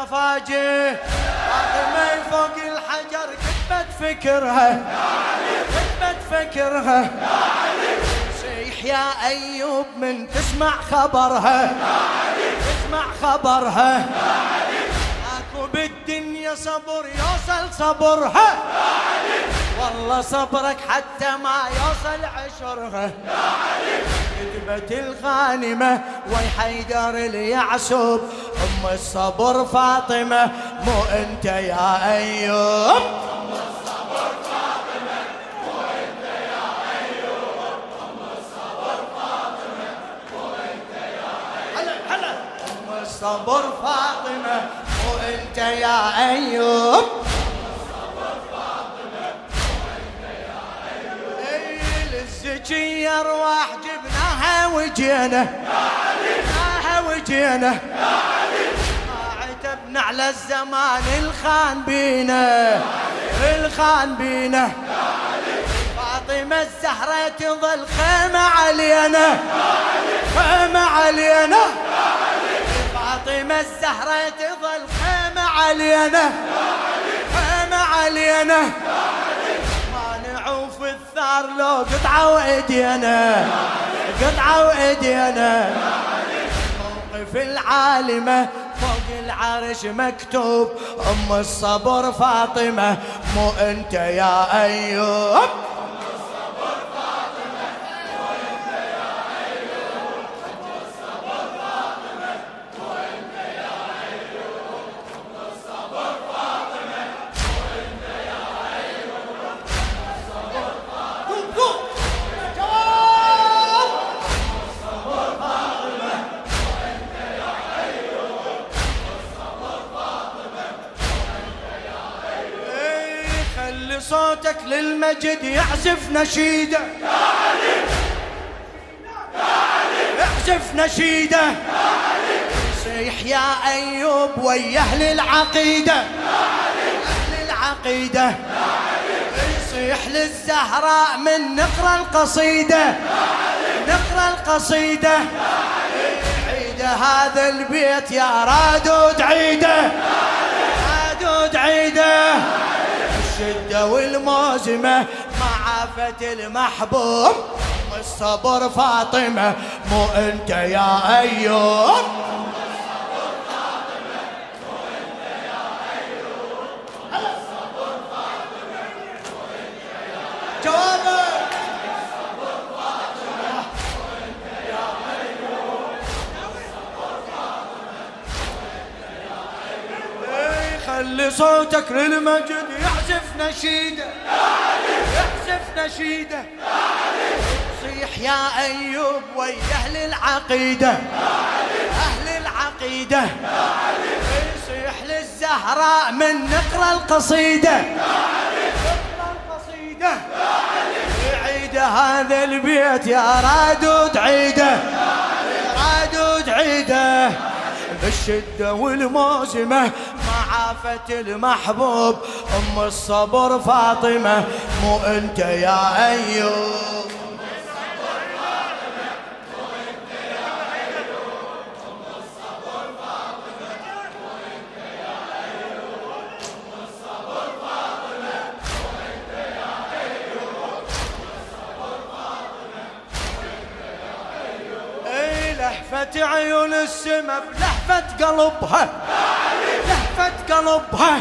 الضفاجه فاطمة فوق الحجر كتبت فكرها كتبت فكرها صيح يا أيوب من تسمع خبرها تسمع خبرها اكو بالدنيا صبر يوصل صبرها والله صبرك حتى ما يوصل عشرها كتبت الغانمة وي حيدر اليعسوب أم الصبر فاطمة مو أنت يا أيوب أم الصبر فاطمة مو أنت يا أيوب أم الصبر فاطمة مو أنت يا أيوب هلا أم الصبر فاطمة مو أنت يا أيوب الزكية ارواح جبناها وجينا جبناها وجينا ما عتبنا على الزمان الخان بينا الخان بينا فاطمة الزهرة تظل خيمة علينا خيمة علينا فاطمة الزهرة تظل خيمة علينا خيمة علينا مانعوا في الثار لو قطعة وايدينا قطعة وايدينا موقف العالمة فوق العرش مكتوب أم الصبر فاطمة مو أنت يا أيوب صوتك للمجد يعزف نشيده يا علي يا علي يعزف نشيده يا علي صيح يا أيوب ويا أهل العقيدة يا علي أهل العقيدة يا علي صيح للزهراء من نقرأ القصيدة يا علي نقرأ القصيدة يا علي عيد هذا البيت يا رادود عيده يا علي رادود عيده الشدة والموزمة معافة المحبوب أم الصبر فاطمة مو أنت يا أيوب أم الصبر فاطمة مو أنت يا أيوب أم الصبر فاطمة مو أنت يا أيوب جوابك أم الصبر فاطمة مو أنت يا أيوب أم الصبر فاطمة مو أنت يا أيوب خلي صوتك للمجد يعزف نشيده يا علي يعزف نشيده يا علي صيح يا أيوب ويا أهل العقيدة يا علي أهل العقيدة يا علي صيح للزهراء من نقرأ القصيدة يا علي نقرأ القصيدة يا علي عيد هذا البيت يا رادود عيده يا علي رادود عيده بالشدة والموزمة معافة المحبوب أم الصبر فاطمة مو أنت يا أيوب أم الصبر فاطمة مو أنت يا أيوب أم الصبر فاطمة مو أنت يا أيوب أم الصبر فاطمة مو أنت يا أيوب أم الصبر فاطمة مو أنت يا أيوب أي لهفة عيون السما بلهفة قلبها لهفة قلبها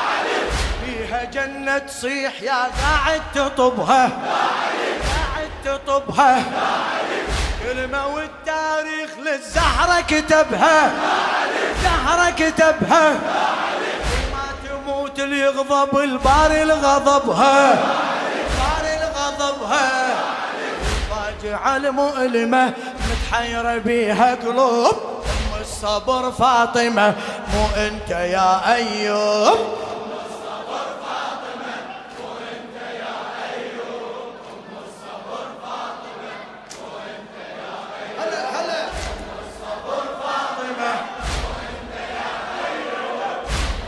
فيها جنة تصيح يا قاعد تطبها قاعد تطبها كلمة والتاريخ للزهرة كتبها زهرة كتبها ما تموت اللي يغضب الباري لغضبها باري لغضبها فاجعة المؤلمة متحيرة بيها قلوب أم الصبر فاطمة مو أنت يا أيوب أم الصبر فاطمة مو أنت يا أيوب أم الصبر فاطمة مو أنت يا أيوب هلا هلا أم الصبر فاطمة مو أنت يا أيوب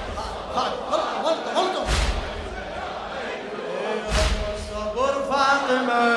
غلطة أم الصبر فاطمة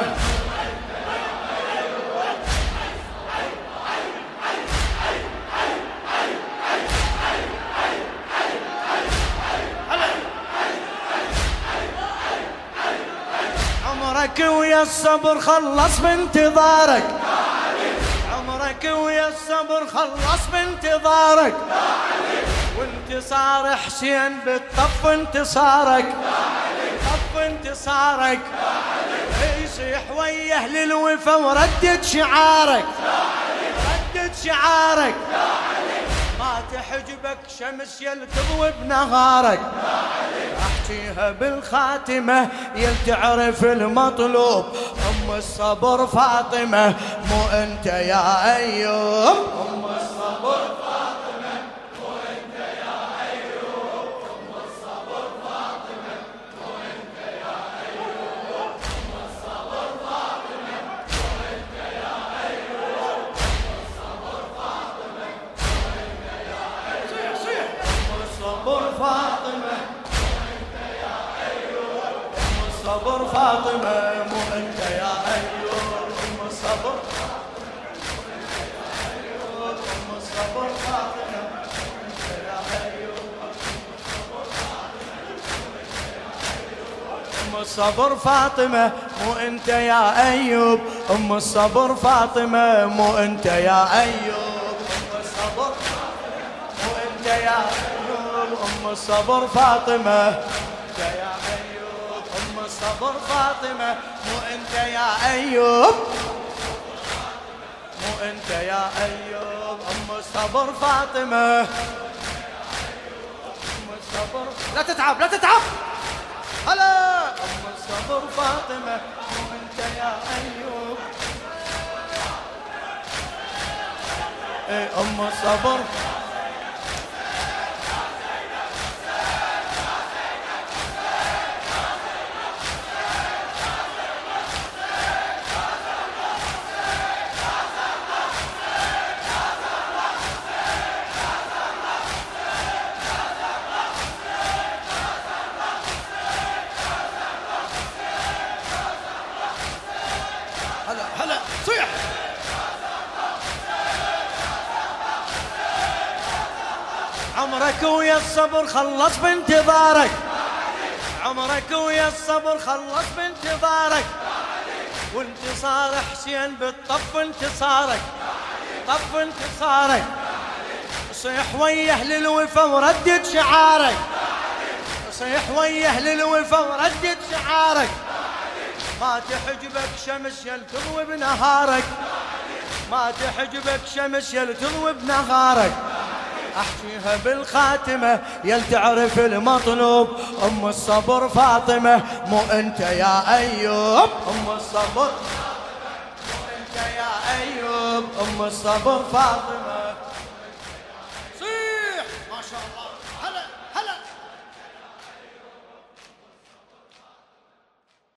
عمرك ويا الصبر خلص بانتظارك، عمرك ويا الصبر خلص بانتظارك، وانتصار حسين بالطف انتصارك، طف انتصارك، يصيح ويا اهل الوفا وردد شعارك، ردد شعارك، ما تحجبك شمس يل تضوي بنهارك، احكيها بالخاتمة يل تعرف المطلوب، ام الصبر فاطمة مو انت يا ايوب، ام الصبر فاطمة مو انت يا ايوب، ام الصبر فاطمة مو انت يا ايوب، ام الصبر فاطمة مو انت يا ايوب، ام الصبر فاطمة مو انت يا ايوب، ام الصبر فاطمة الصبر فاطمة مو انت يا ايوب، ام الصبر ام الصبر فاطمة انت يا ايوب، ام الصبر فاطمة مو انت يا ايوب، ام الصبر فاطمة مو انت يا ايوب، ام الصبر مو انت يا ايوب، ام الصبر فاطمة انت يا ايوب، ام الصبر فاطمة مو انت يا ايوب، مو انت يا ايوب، ام الصبر فاطمة، ام الصبر لا تتعب لا تتعب هلا، ام الصبر فاطمة مو انت يا ايوب، ام الصبر هلا صيح، عمرك ويا الصبر خلص بانتظارك، عمرك ويا الصبر خلص بانتظارك، وانتصار حسين بالطف انتصارك، طف انتصارك، صيح ويا اهل الوفا وردد شعارك، صيح ويا اهل الوفا وردد شعارك، ما تحجبك شمس يل تضوي بنهارك، ما تحجبك شمس يل تضوي بنهارك، احكيها بالخاتمة يل تعرف المطلوب، ام الصبر فاطمة مو انت يا ايوب، ام الصبر مو انت يا ايوب، ام الصبر فاطمة